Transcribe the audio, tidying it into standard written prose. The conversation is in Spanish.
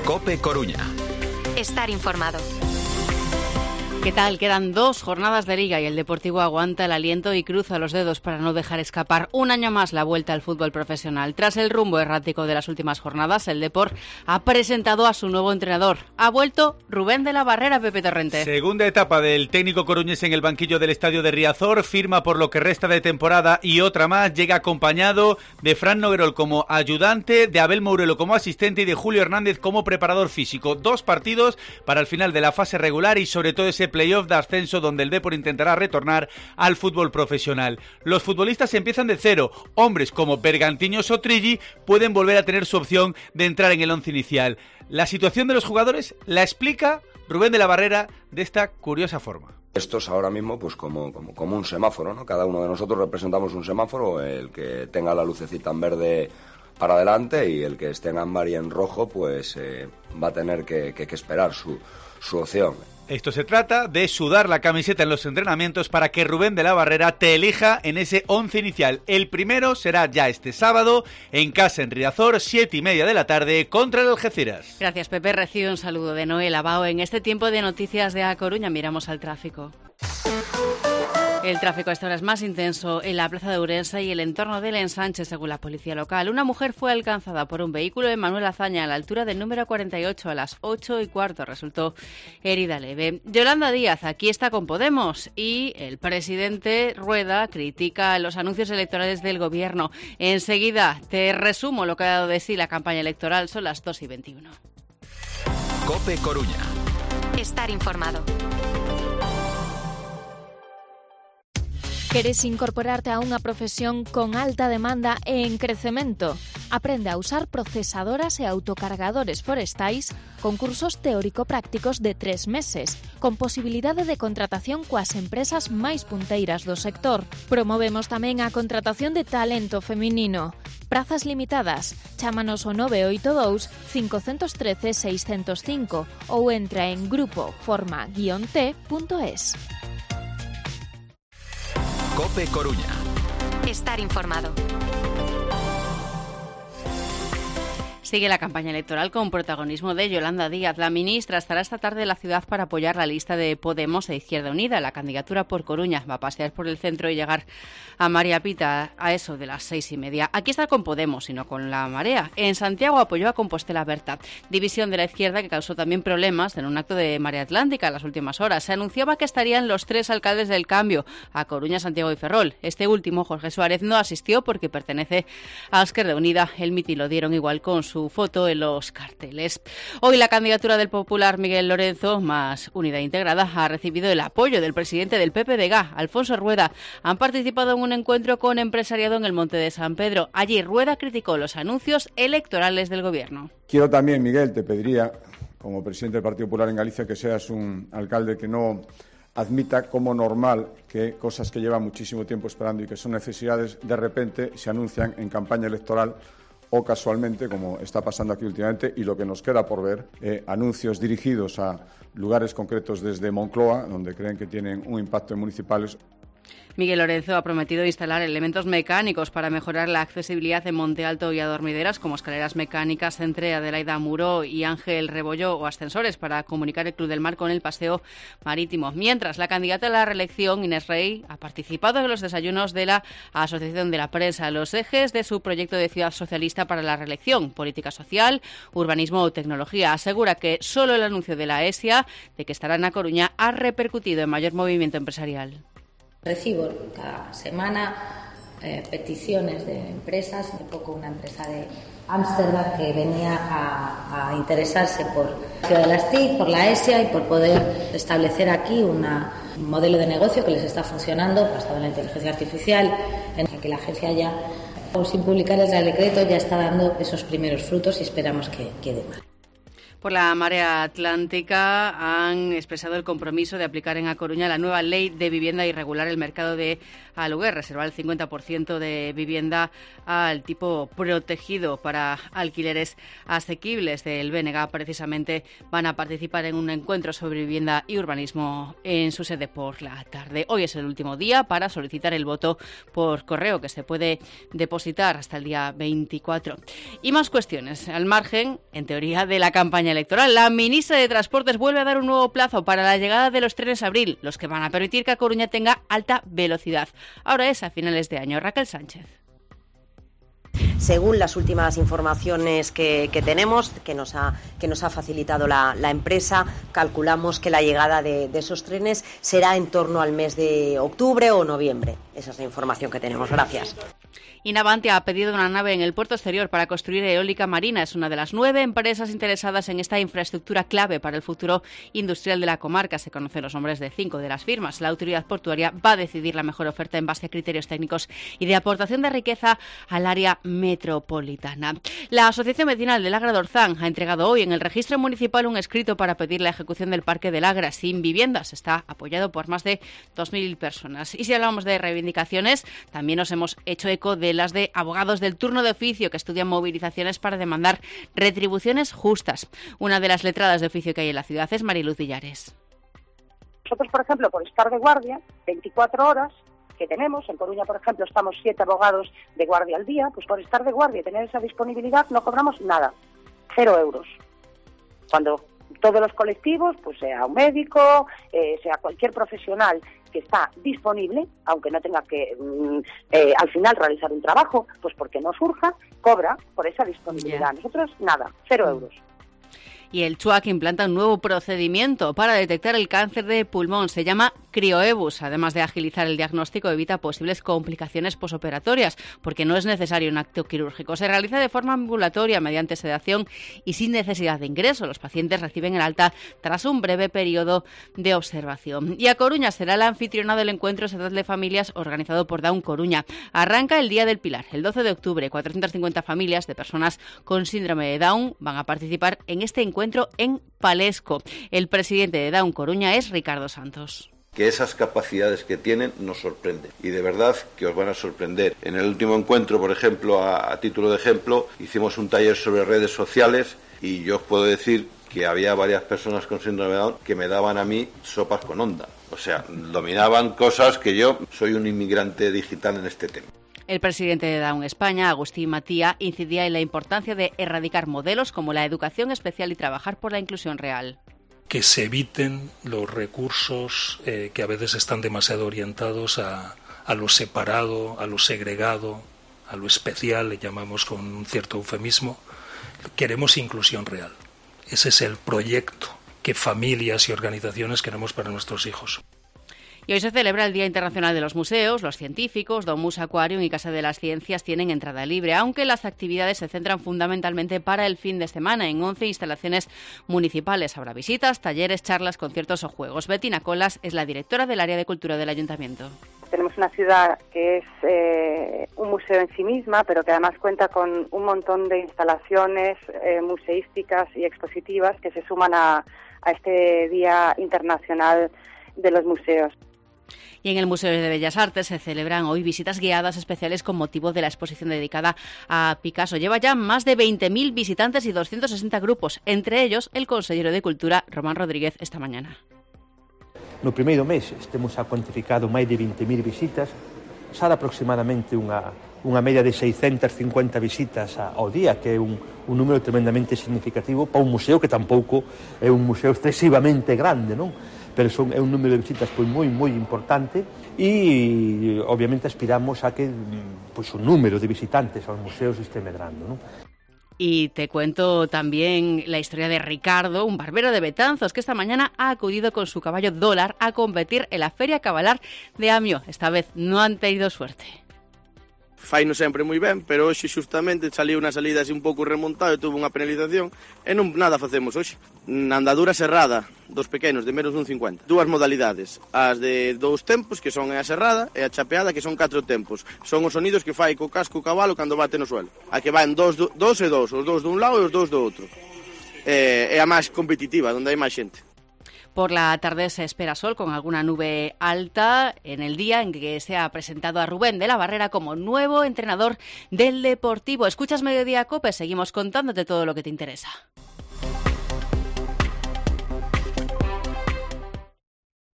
COPE Coruña. Estar informado. ¿Qué tal? Quedan 2 jornadas de Liga y el Deportivo aguanta el aliento y cruza los dedos para no dejar escapar un año más la vuelta al fútbol profesional. Tras el rumbo errático de las últimas jornadas, el Depor ha presentado a su nuevo entrenador. Ha vuelto Rubén de la Barrera, Pepe Torrente. Segunda etapa del técnico coruñés en el banquillo del estadio de Riazor, firma por lo que resta de temporada y otra más. Llega acompañado de Fran Noguerol como ayudante, de Abel Mourelo como asistente y de Julio Hernández como preparador físico. 2 partidos para el final de la fase regular y sobre todo ese playoff de ascenso donde el Depor intentará retornar al fútbol profesional. Los futbolistas empiezan de cero. Hombres como Bergantiños o Trilli pueden volver a tener su opción de entrar en el once inicial. La situación de los jugadores la explica Rubén de la Barrera de esta curiosa forma. Esto es ahora mismo pues como un semáforo, ¿no? Cada uno de nosotros representamos un semáforo, el que tenga la lucecita en verde para adelante y el que esté en ámbar y en rojo pues va a tener que esperar su opción. Esto se trata de sudar la camiseta en los entrenamientos para que Rubén de la Barrera te elija en ese 11 inicial. El primero será ya este sábado en casa en Riazor, 7:30 de la tarde contra el Algeciras. Gracias, Pepe. Recibe un saludo de Noel Abao. En este tiempo de noticias de A Coruña miramos al tráfico. El tráfico a esta hora es más intenso en la plaza de Ourense y el entorno del ensanche, según la policía local. Una mujer fue alcanzada por un vehículo de Manuel Azaña a la altura del número 48 a las 8:15. Resultó herida leve. Yolanda Díaz aquí está con Podemos y el presidente Rueda critica los anuncios electorales del gobierno. Enseguida te resumo lo que ha dado de sí la campaña electoral. Son las 2:21. COPE Coruña. Estar informado. Queres incorporarte a unha profesión con alta demanda e en crecemento? Aprende a usar procesadoras e autocargadores forestais con cursos teórico-prácticos de 3 meses, con posibilidade de contratación coas empresas máis punteiras do sector. Promovemos tamén a contratación de talento feminino. Prazas limitadas. Chámanos ao 982 513 605 ou entra en grupoforma-t.es. COPE Coruña. Estar informado. Sigue la campaña electoral con protagonismo de Yolanda Díaz. La ministra estará esta tarde en la ciudad para apoyar la lista de Podemos e Izquierda Unida. La candidatura por Coruña va a pasear por el centro y llegar a María Pita a eso de las 6:30. Aquí está con Podemos y no con la Marea. En Santiago apoyó a Compostela Berta, división de la izquierda que causó también problemas en un acto de Marea Atlántica en las últimas horas. Se anunciaba que estarían los 3 alcaldes del cambio, a Coruña, Santiago y Ferrol. Este último, Jorge Suárez, no asistió porque pertenece a Izquierda Unida. El mitin lo dieron igual con su foto en los carteles. Hoy la candidatura del popular Miguel Lorenzo, más Unidad Integrada, ha recibido el apoyo del presidente del PPDG, Alfonso Rueda. Han participado en un encuentro con empresariado en el Monte de San Pedro. Allí Rueda criticó los anuncios electorales del gobierno. Quiero también, Miguel, te pediría, como presidente del Partido Popular en Galicia, que seas un alcalde que no admita como normal que cosas que llevan muchísimo tiempo esperando y que son necesidades, de repente se anuncian en campaña electoral o casualmente, como está pasando aquí últimamente, y lo que nos queda por ver, anuncios dirigidos a lugares concretos desde Moncloa, donde creen que tienen un impacto en municipales. Miguel Lorenzo ha prometido instalar elementos mecánicos para mejorar la accesibilidad en Monte Alto y a Dormideras, como escaleras mecánicas entre Adelaida Muro y Ángel Rebolló o ascensores para comunicar el Club del Mar con el paseo marítimo. Mientras, la candidata a la reelección, Inés Rey, ha participado en los desayunos de la Asociación de la Prensa, los ejes de su proyecto de ciudad socialista para la reelección, política social, urbanismo o tecnología. Asegura que solo el anuncio de la ESIA de que estará en A Coruña ha repercutido en mayor movimiento empresarial. Recibo cada semana peticiones de empresas, hace poco una empresa de Ámsterdam que venía a interesarse por la ciudad de las TIC, por la ESIA y por poder establecer aquí un modelo de negocio que les está funcionando basado en la inteligencia artificial, en que la agencia ya, sin publicar el Real Decreto, ya está dando esos primeros frutos y esperamos que quede más. Por la Marea Atlántica han expresado el compromiso de aplicar en A Coruña la nueva ley de vivienda y regular el mercado de aluguer, reservar el 50% de vivienda al tipo protegido para alquileres asequibles. Del BNG precisamente van a participar en un encuentro sobre vivienda y urbanismo en su sede por la tarde. Hoy es el último día para solicitar el voto por correo, que se puede depositar hasta el día 24. Y más cuestiones, al margen, en teoría, de la campaña campaña electoral. La ministra de Transportes vuelve a dar un nuevo plazo para la llegada de los trenes abril, los que van a permitir que A Coruña tenga alta velocidad. Ahora es a finales de año. Raquel Sánchez. Según las últimas informaciones que tenemos, que nos ha facilitado la empresa, calculamos que la llegada de esos trenes será en torno al mes de octubre o noviembre. Esa es la información que tenemos. Gracias. Y Navantia ha pedido una nave en el puerto exterior para construir eólica marina. Es una de las 9 empresas interesadas en esta infraestructura clave para el futuro industrial de la comarca. Se conocen los nombres de 5 de las firmas. La autoridad portuaria va a decidir la mejor oferta en base a criterios técnicos y de aportación de riqueza al área metropolitana. La Asociación Vecinal del Agra de Orzán ha entregado hoy en el registro municipal un escrito para pedir la ejecución del Parque del Agra sin viviendas. Está apoyado por más de 2.000 personas. Y si hablamos de reivindicaciones, también nos hemos hecho eco de las de abogados del turno de oficio que estudian movilizaciones para demandar retribuciones justas. Una de las letradas de oficio que hay en la ciudad es Mariluz Villares. Nosotros, por ejemplo, por estar de guardia, 24 horas que tenemos, en Coruña, por ejemplo, estamos 7 abogados de guardia al día, pues por estar de guardia y tener esa disponibilidad no cobramos nada, 0 euros. Cuando todos los colectivos, pues sea un médico, sea cualquier profesional que está disponible, aunque no tenga que al final realizar un trabajo, pues porque no surja, cobra por esa disponibilidad. Nosotros nada, 0 euros. Y el CHUAC implanta un nuevo procedimiento para detectar el cáncer de pulmón. Se llama Crioebus. Además de agilizar el diagnóstico, evita posibles complicaciones posoperatorias, porque no es necesario un acto quirúrgico. Se realiza de forma ambulatoria, mediante sedación y sin necesidad de ingreso. Los pacientes reciben el alta tras un breve periodo de observación. Y A Coruña será la anfitriona del encuentro estatal de familias organizado por Down Coruña. Arranca el Día del Pilar, el 12 de octubre. 450 familias de personas con síndrome de Down van a participar en este encuentro en Palesco. El presidente de Down Coruña es Ricardo Santos. Que esas capacidades que tienen nos sorprenden y de verdad que os van a sorprender. En el último encuentro, por ejemplo, a título de ejemplo, hicimos un taller sobre redes sociales y yo os puedo decir que había varias personas con síndrome de Down que me daban a mí sopas con onda. O sea, dominaban cosas que yo soy un inmigrante digital en este tema. El presidente de Down España, Agustín Matía, incidía en la importancia de erradicar modelos como la educación especial y trabajar por la inclusión real. Que se eviten los recursos que a veces están demasiado orientados a lo separado, a lo segregado, a lo especial, le llamamos con un cierto eufemismo. Queremos inclusión real. Ese es el proyecto que familias y organizaciones queremos para nuestros hijos. Y hoy se celebra el Día Internacional de los Museos. Los científicos, Domus Aquarium y Casa de las Ciencias tienen entrada libre, aunque las actividades se centran fundamentalmente para el fin de semana en 11 instalaciones municipales. Habrá visitas, talleres, charlas, conciertos o juegos. Bettina Colas es la directora del área de cultura del Ayuntamiento. Tenemos una ciudad que es un museo en sí misma, pero que además cuenta con un montón de instalaciones museísticas y expositivas que se suman a este Día Internacional de los Museos. Y en el Museo de Bellas Artes se celebran hoy visitas guiadas especiales con motivo de la exposición dedicada a Picasso. Lleva ya más de 20.000 visitantes y 260 grupos, entre ellos el consejero de Cultura, Román Rodríguez, esta mañana. No primeiro mes temos cuantificado máis de 20.000 visitas, sale aproximadamente unha media de 650 visitas ao día, que é un número tremendamente significativo para un museo que tampouco é un museo excesivamente grande, non? Pero é un número de visitas moi importante e obviamente aspiramos a que o número de visitantes aos museos este medrando, non? Y te cuento también la historia de Ricardo, un barbero de Betanzos, que esta mañana ha acudido con su caballo Dólar a competir en la Feria Cabalar de Amio. Esta vez no han tenido suerte. Faino sempre moi ben, pero hoxe xustamente saliu unha salida así un pouco remontado e tuvo unha penalización e non nada facemos hoxe. Na andadura serrada dos pequenos de menos dun 50. 2 modalidades, as de 2 tempos, que son a serrada, e a chapeada, que son 4 tempos. Son os sonidos que fai co casco o cabalo cando bate no suelo. A que van 2 e 2, os 2 dun lado e os 2 do outro. É a máis competitiva, onde hai máis xente. Por la tarde se espera sol con alguna nube alta en el día en que se ha presentado a Rubén de la Barrera como nuevo entrenador del Deportivo. Escuchas Mediodía Cope, seguimos contándote todo lo que te interesa.